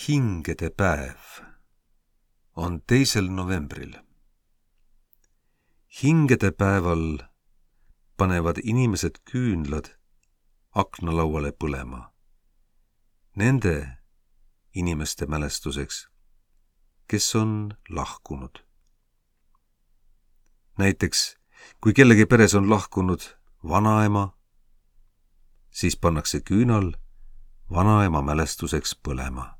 hingede päev on 2. novembril. Hingede päeval panevad inimesed küünlad aknalauale põlema. Nende inimeste mälestuseks, kes on lahkunud. Näiteks, kui kellegi peres on lahkunud vanaema, siis pannakse küünal vanaema mälestuseks põlema.